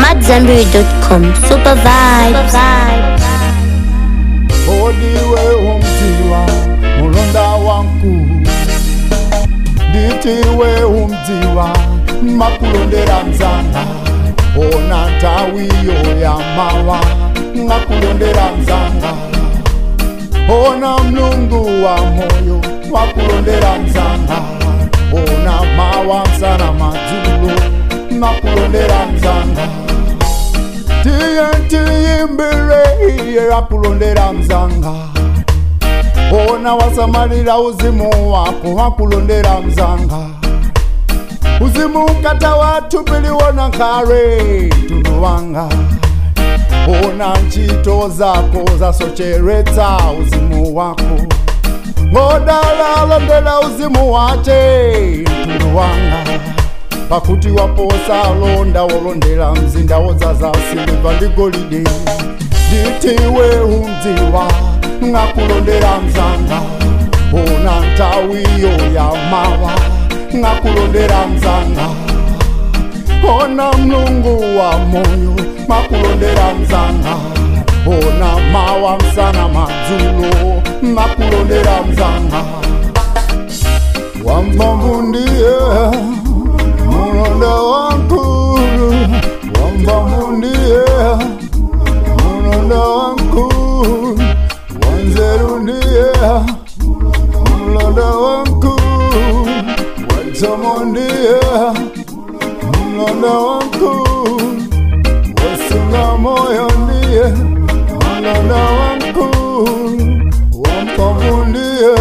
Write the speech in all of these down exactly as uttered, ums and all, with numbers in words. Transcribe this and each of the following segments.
ahmad zambiri dot com. Super vibes. Odiwe umtiwa mulonda wangu, ditiwe umtiwa makulondera mzanga, ona tawiyo ya mawa makulondera mzanga, ona mlungu wa moyo makulondera mzanga, ona mawa sana mazulo makulondera mzanga, tiye tiye mbere makulondera mzanga, ona wasamarira uzimu wako makulondera mzanga, uzimu kata watu piliwona kare tundu wanga, ona nchito zako zasochereta uzimu wako, ngodala londela uzimu wache tundu wanga, pakuti waposa londa wolondela mzinda wozaza silva ndi golide, ditiwe umziwa ngakulondera mzanga, ona ntawiyo ya mawa ngakulondera mzanga, ona mlungu wa moyo makulondera mzanga, ona mawa msana mazulo makulondera mzanga, wambambundiye mulonda wankulu, wambambundiye mulonda wankulu, wanzerundiye mulonda wankulu, wanzomondiye mulonda wankulu, wasunga moyo ndiye mulonda wankulu, wampambundiye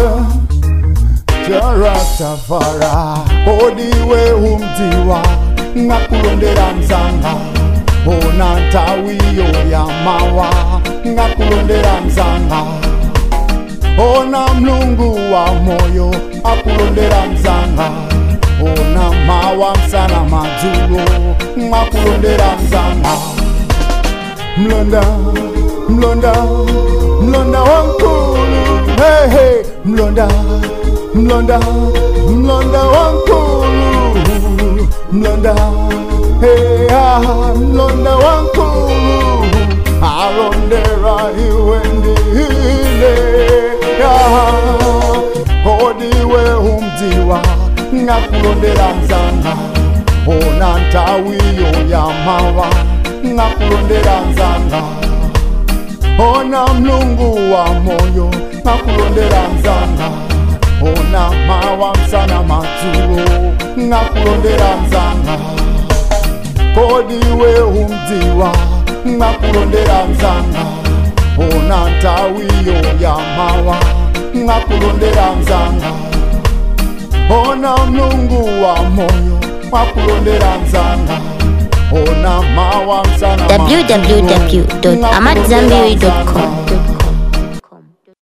Rastafari. Odiwe umtiwa ngakulondera mzanga, ona tawiyo ya mawa ngakulondera mzanga, ona mlungu wa moyo akulondera mzanga, ona mawa msana mazulo ngakulondera mzanga, mlonda mlonda mlonda wankulu, hey hey mlonda mlonda mlonda wankulu, mlonda hey ah mlonda wankulu, alondera iwendile ah, odiwe umtiwa ngakulondera mzanga, ona ntawiyo ya mawa ngakulondera mzanga, ona mlungu wa moyo ngakulondera mzanga, ona mawa msana mazulo ngakulondera mzanga, kodiwe umtiwa ngakulondera mzanga, ona ntawiyo ya mawa ngakulondera mzanga, ona mlungu wa moyo ngakulondera mzanga, ona mawa msana w w w dot ahmad zambiri dot com.